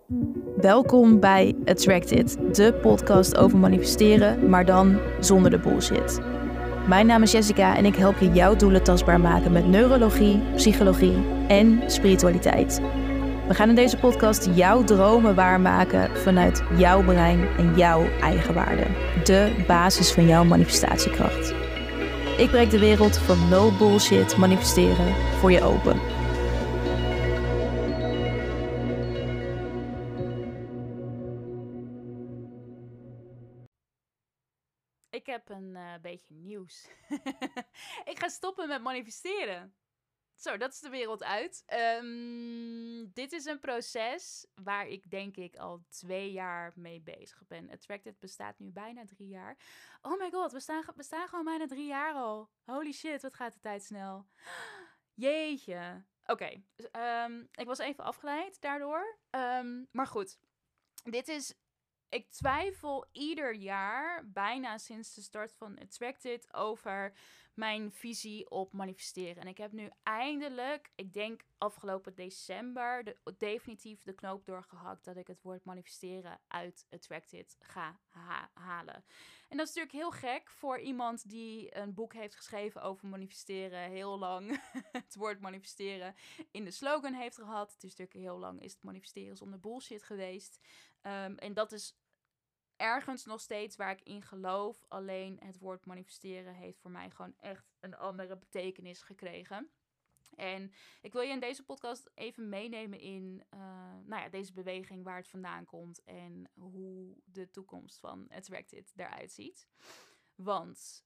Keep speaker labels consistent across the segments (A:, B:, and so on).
A: Welkom bij Attracted, de podcast over manifesteren, maar dan zonder de bullshit. Mijn naam is Jessica en ik help je jouw doelen tastbaar maken met neurologie, psychologie en spiritualiteit. We gaan in deze podcast jouw dromen waarmaken vanuit jouw brein en jouw eigen waarde. De basis van jouw manifestatiekracht. Ik breek de wereld van no bullshit manifesteren voor je open.
B: Ik heb een beetje nieuws. Ik ga stoppen met manifesteren. Zo, dat is de wereld uit. Dit is een proces waar ik denk ik al 2 jaar mee bezig ben. Attracted bestaat nu bijna 3 jaar. Oh my god, we staan gewoon bijna 3 jaar al. Holy shit, wat gaat de tijd snel. Jeetje. Oké, ik was even afgeleid daardoor. Maar goed, dit is... Ik twijfel ieder jaar, bijna sinds de start van Attracted, over mijn visie op manifesteren. En ik heb nu eindelijk, ik denk afgelopen december, definitief de knoop doorgehakt dat ik het woord manifesteren uit Attracted ga halen. En dat is natuurlijk heel gek voor iemand die een boek heeft geschreven over manifesteren, heel lang het woord manifesteren in de slogan heeft gehad. Het is natuurlijk heel lang is het manifesteren zonder bullshit geweest. En dat is ergens nog steeds waar ik in geloof. Alleen het woord manifesteren heeft voor mij gewoon echt een andere betekenis gekregen. En ik wil je in deze podcast even meenemen in deze beweging, waar het vandaan komt en hoe de toekomst van Attracted eruit ziet. Want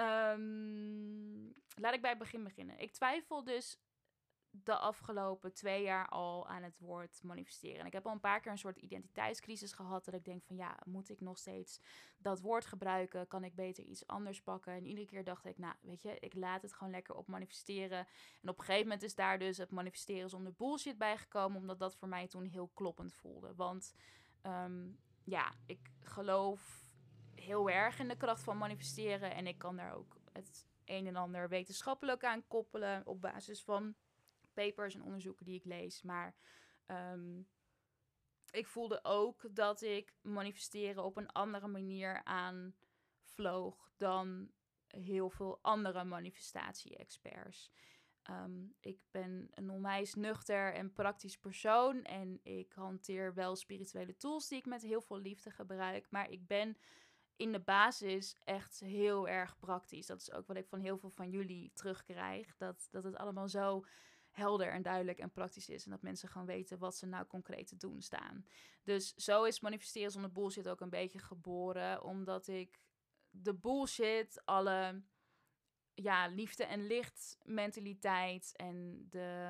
B: laat ik bij het begin beginnen. Ik twijfel dus de afgelopen 2 jaar al aan het woord manifesteren. En ik heb al een paar keer een soort identiteitscrisis gehad, dat ik denk van ja, moet ik nog steeds dat woord gebruiken? Kan ik beter iets anders pakken? En iedere keer dacht ik, nou weet je, ik laat het gewoon lekker op manifesteren. En op een gegeven moment is daar dus het manifesteren zonder bullshit bijgekomen, omdat dat voor mij toen heel kloppend voelde. Want ik geloof heel erg in de kracht van manifesteren en ik kan daar ook het een en ander wetenschappelijk aan koppelen op basis van papers en onderzoeken die ik lees. Maar ik voelde ook dat ik manifesteren op een andere manier aanvloog dan heel veel andere manifestatie-experts. Ik ben een onwijs nuchter en praktisch persoon en ik hanteer wel spirituele tools die ik met heel veel liefde gebruik, maar ik ben in de basis echt heel erg praktisch. Dat is ook wat ik van heel veel van jullie terugkrijg, dat het allemaal zo helder en duidelijk en praktisch is. En dat mensen gewoon weten wat ze nou concreet te doen staan. Dus zo is manifesteren zonder bullshit ook een beetje geboren. Omdat ik de bullshit, alle liefde en licht mentaliteit en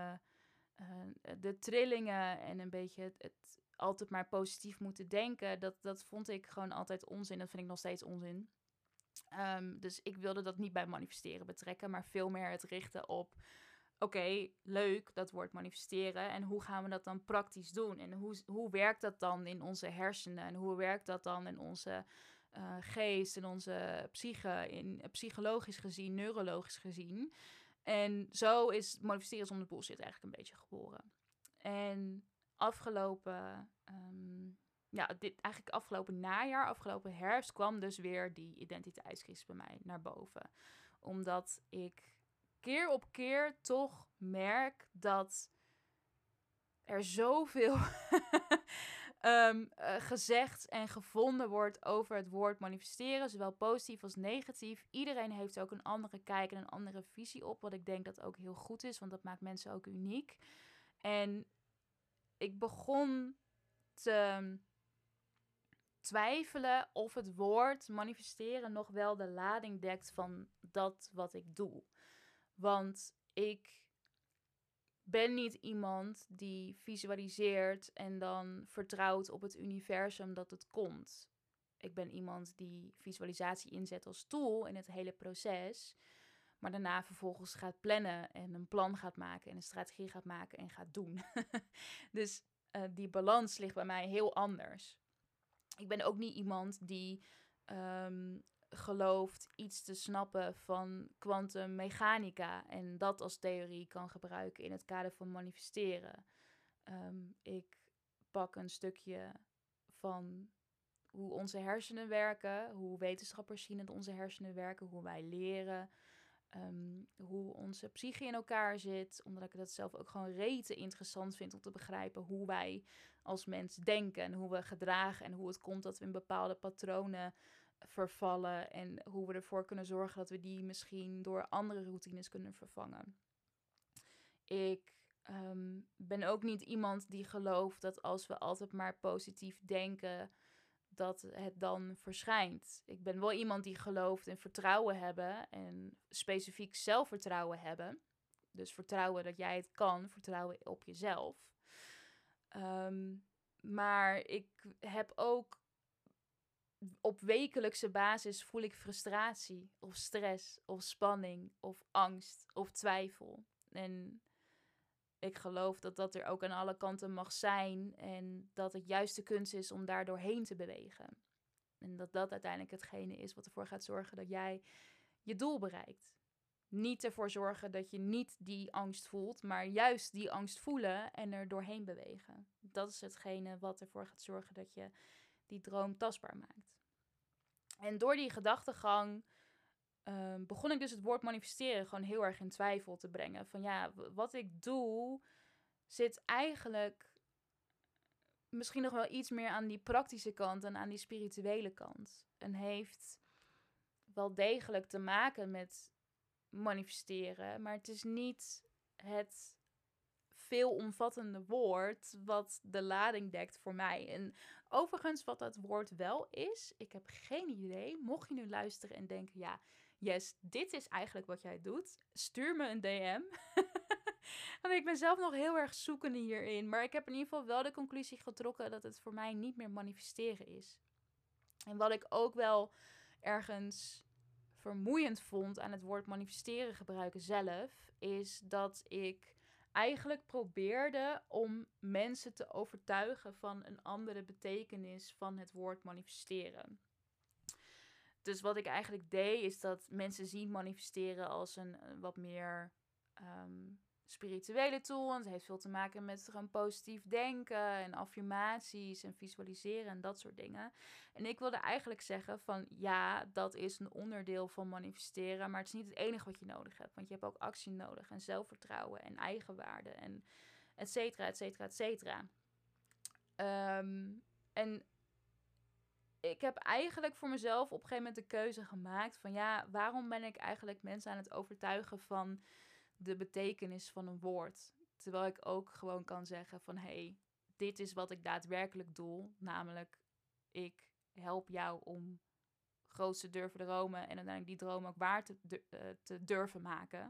B: de trillingen en een beetje het altijd maar positief moeten denken, dat vond ik gewoon altijd onzin. Dat vind ik nog steeds onzin. Dus ik wilde dat niet bij manifesteren betrekken, maar veel meer het richten op oké, leuk, dat woord manifesteren. En hoe gaan we dat dan praktisch doen? En hoe werkt dat dan in onze hersenen? En hoe werkt dat dan in onze geest, in onze psyche, psychologisch gezien, neurologisch gezien? En zo is manifesteren zonder bullshit eigenlijk een beetje geboren. En afgelopen najaar, afgelopen herfst, kwam dus weer die identiteitscrisis bij mij naar boven. Omdat ik keer op keer toch merk dat er zoveel gezegd en gevonden wordt over het woord manifesteren, zowel positief als negatief. Iedereen heeft ook een andere kijk en een andere visie op, wat ik denk dat ook heel goed is, want dat maakt mensen ook uniek. En ik begon te twijfelen of het woord manifesteren nog wel de lading dekt van dat wat ik doe. Want ik ben niet iemand die visualiseert en dan vertrouwt op het universum dat het komt. Ik ben iemand die visualisatie inzet als tool in het hele proces, maar daarna vervolgens gaat plannen en een plan gaat maken en een strategie gaat maken en gaat doen. Dus die balans ligt bij mij heel anders. Ik ben ook niet iemand die gelooft iets te snappen van kwantummechanica en dat als theorie kan gebruiken in het kader van manifesteren. Ik pak een stukje van hoe onze hersenen werken, hoe wetenschappers zien dat onze hersenen werken, hoe wij leren, hoe onze psyche in elkaar zit. Omdat ik dat zelf ook gewoon rete interessant vind om te begrijpen hoe wij als mens denken en hoe we gedragen en hoe het komt dat we in bepaalde patronen vervallen en hoe we ervoor kunnen zorgen dat we die misschien door andere routines kunnen vervangen. Ik ben ook niet iemand die gelooft dat als we altijd maar positief denken, dat het dan verschijnt. Ik ben wel iemand die gelooft in vertrouwen hebben en specifiek zelfvertrouwen hebben. Dus vertrouwen dat jij het kan, vertrouwen op jezelf. Maar ik heb ook op wekelijkse basis voel ik frustratie of stress of spanning of angst of twijfel. En ik geloof dat dat er ook aan alle kanten mag zijn en dat het juist de kunst is om daar doorheen te bewegen. En dat dat uiteindelijk hetgene is wat ervoor gaat zorgen dat jij je doel bereikt. Niet ervoor zorgen dat je niet die angst voelt, maar juist die angst voelen en er doorheen bewegen. Dat is hetgene wat ervoor gaat zorgen dat je die droom tastbaar maakt. En door die gedachtegang begon ik dus het woord manifesteren gewoon heel erg in twijfel te brengen. Van ja, wat ik doe zit eigenlijk misschien nog wel iets meer aan die praktische kant en aan die spirituele kant. En heeft wel degelijk te maken met manifesteren, maar het is niet het veelomvattende woord wat de lading dekt voor mij. En overigens wat dat woord wel is, ik heb geen idee. Mocht je nu luisteren en denken, ja, yes, dit is eigenlijk wat jij doet, stuur me een DM. Want ik ben zelf nog heel erg zoekende hierin. Maar ik heb in ieder geval wel de conclusie getrokken dat het voor mij niet meer manifesteren is. En wat ik ook wel ergens vermoeiend vond aan het woord manifesteren gebruiken zelf, is dat ik eigenlijk probeerde om mensen te overtuigen van een andere betekenis van het woord manifesteren. Dus wat ik eigenlijk deed, is dat mensen zien manifesteren als een wat meer spirituele tool. En het heeft veel te maken met gewoon positief denken en affirmaties en visualiseren en dat soort dingen. En ik wilde eigenlijk zeggen van ja, dat is een onderdeel van manifesteren, maar het is niet het enige wat je nodig hebt. Want je hebt ook actie nodig en zelfvertrouwen en eigenwaarde en et cetera, et cetera, et cetera. En ik heb eigenlijk voor mezelf op een gegeven moment de keuze gemaakt van ja, waarom ben ik eigenlijk mensen aan het overtuigen van de betekenis van een woord? Terwijl ik ook gewoon kan zeggen van hey, dit is wat ik daadwerkelijk doe. Namelijk, ik help jou om groot te durven dromen en uiteindelijk die droom ook waar te durven maken.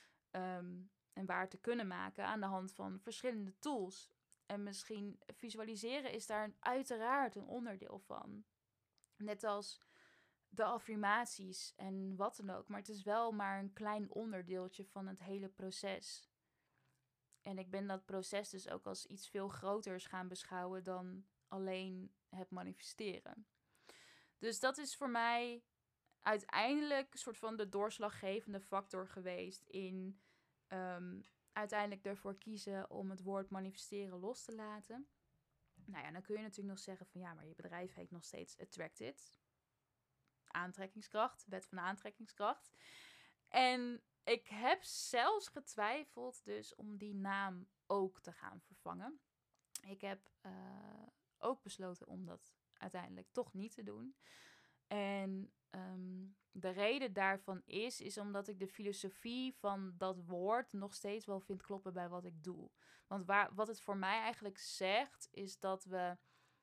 B: En waar te kunnen maken aan de hand van verschillende tools. En misschien visualiseren is daar uiteraard een onderdeel van. Net als de affirmaties en wat dan ook. Maar het is wel maar een klein onderdeeltje van het hele proces. En ik ben dat proces dus ook als iets veel groters gaan beschouwen dan alleen het manifesteren. Dus dat is voor mij uiteindelijk een soort van de doorslaggevende factor geweest in uiteindelijk ervoor kiezen om het woord manifesteren los te laten. Nou ja, dan kun je natuurlijk nog zeggen van ja, maar je bedrijf heet nog steeds Attracted. Aantrekkingskracht, wet van aantrekkingskracht. En ik heb zelfs getwijfeld dus om die naam ook te gaan vervangen. Ik heb ook besloten om dat uiteindelijk toch niet te doen. En de reden daarvan is omdat ik de filosofie van dat woord nog steeds wel vind kloppen bij wat ik doe. Want wat het voor mij eigenlijk zegt, is dat we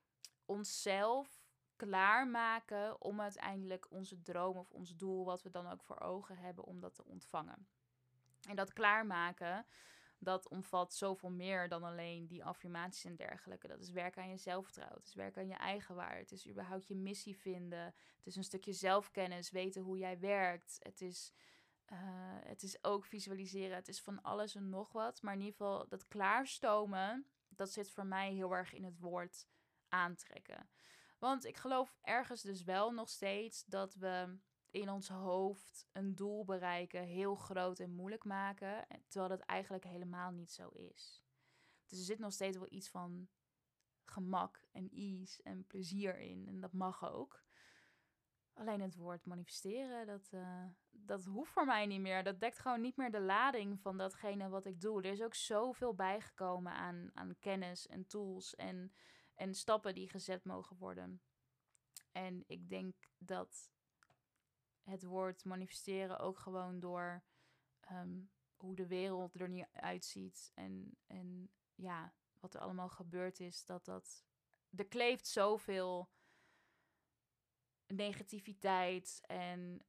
B: onszelf klaarmaken om uiteindelijk onze droom of ons doel, wat we dan ook voor ogen hebben, om dat te ontvangen. En dat klaarmaken, dat omvat zoveel meer dan alleen die affirmaties en dergelijke. Dat is werken aan je zelfvertrouwen, het is werken aan je eigenwaarde, het is überhaupt je missie vinden, het is een stukje zelfkennis, weten hoe jij werkt, het is ook visualiseren, het is van alles en nog wat. Maar in ieder geval dat klaarstomen, dat zit voor mij heel erg in het woord aantrekken. Want ik geloof ergens dus wel nog steeds dat we in ons hoofd een doel bereiken, heel groot en moeilijk maken, terwijl dat eigenlijk helemaal niet zo is. Dus er zit nog steeds wel iets van gemak en ease en plezier in. En dat mag ook. Alleen het woord manifesteren, dat hoeft voor mij niet meer. Dat dekt gewoon niet meer de lading van datgene wat ik doe. Er is ook zoveel bijgekomen aan kennis en tools en stappen die gezet mogen worden. En ik denk dat het woord manifesteren ook gewoon door hoe de wereld er nu uitziet en ja, wat er allemaal gebeurd is, er kleeft zoveel negativiteit en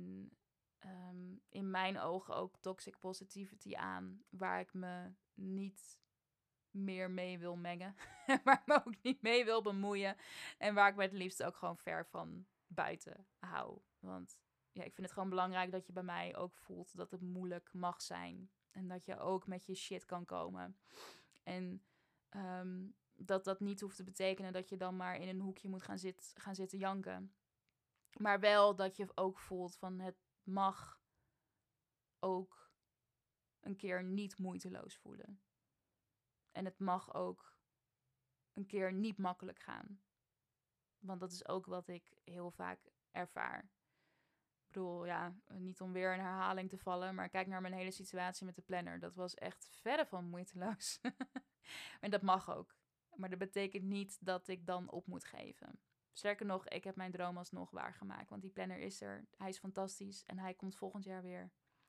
B: in mijn ogen ook toxic positivity aan, waar ik me niet meer mee wil mengen, waar ik me ook niet mee wil bemoeien en waar ik me het liefst ook gewoon ver van buiten hou. Want ja, ik vind het gewoon belangrijk dat je bij mij ook voelt dat het moeilijk mag zijn en dat je ook met je shit kan komen. En dat niet hoeft te betekenen dat je dan maar in een hoekje moet gaan zitten janken. Maar wel dat je ook voelt van het mag ook een keer niet moeiteloos voelen. En het mag ook een keer niet makkelijk gaan. Want dat is ook wat ik heel vaak ervaar. Ik bedoel, ja, niet om weer in herhaling te vallen, maar kijk naar mijn hele situatie met de planner. Dat was echt verre van moeiteloos. En dat mag ook. Maar dat betekent niet dat ik dan op moet geven. Sterker nog, ik heb mijn droom alsnog waargemaakt. Want die planner is er. Hij is fantastisch. En hij komt volgend jaar weer.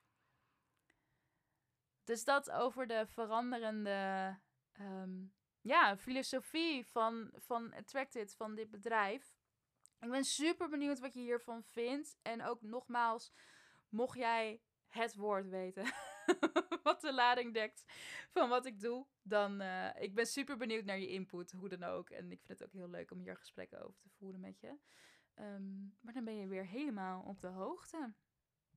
B: Dus dat over de veranderende filosofie van Attracted, van dit bedrijf. Ik ben super benieuwd wat je hiervan vindt. En ook nogmaals, mocht jij het woord weten wat de lading dekt van wat ik doe, dan ik ben super benieuwd naar je input, hoe dan ook. En ik vind het ook heel leuk om hier gesprekken over te voeren met je. Maar dan ben je weer helemaal op de hoogte.